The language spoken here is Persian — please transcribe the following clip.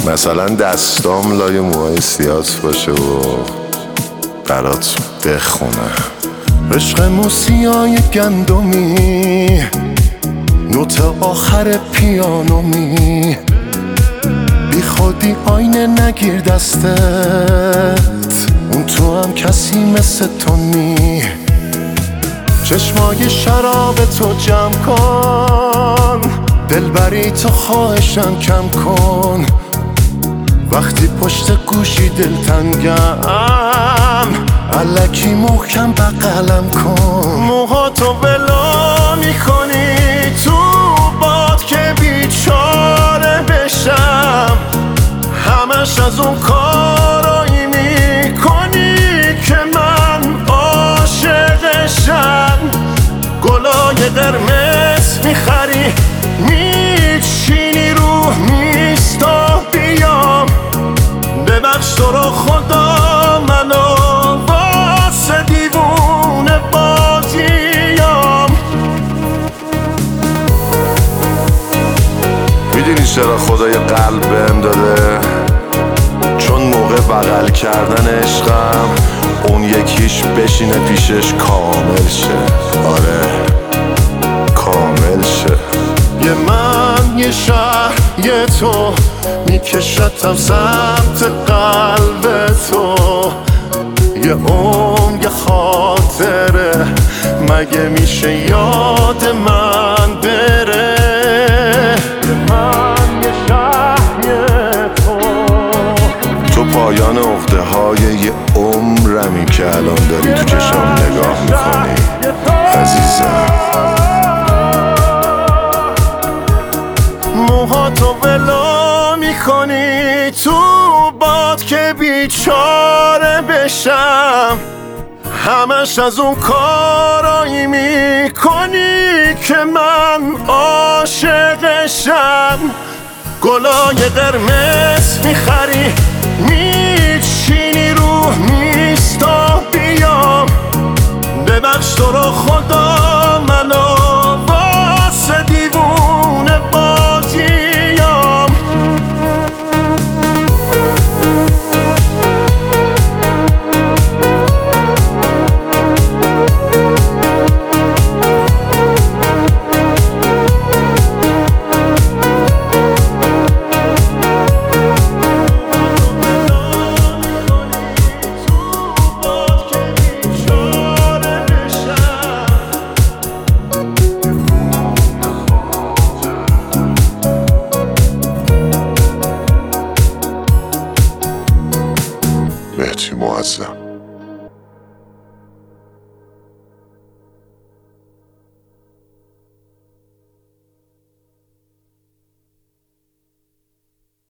مثلا دستام لای موهای سیات باشه و برات بخونه. عشق موسیای گندمی، نوت آخر پیانومی، بی خودی آینه نگیر دستت، اون تو هم کسی مثل تو نی. چشمای شراب تو جمع کن، دلبری تو خواهشم کم کن. وقتی پشت گوشی دلتنگم، الکی محکم بغلم کن. موهاتو ولو میکنی تو باد که بیچاره بشم، همش از اون کارایی میکنی که من عاشقشم. گلای قرمز میخری میچینی رو میستا بیام، ببخش تو رو خدا منو واسه دیوونه بازیام. میدونی چرا خدا یه قلب بهم داده؟ چون موقع بغل کردن عشقم اون یکیش بشینه پیشش کامل شه. آره کامل شه. یه من یه شهر یه تو میکشتم سمت قلب تو، یه یه خاطره مگه میشه یاد من بره؟ یه من یه شهر یه تو پایان عقده های یه عمرمی که الان داری تو چشام نگاه میکنی عزیزم. موهاتو ولو میکنی تو باد که بیچاره بشم، همش از اون کارایی میکنی که من عاشقشم. گلای قرمز میخری میچینی رو میستا بیام، ببخش تو رو خدا منو واسه دیوونه بازیام. مهدی معظم.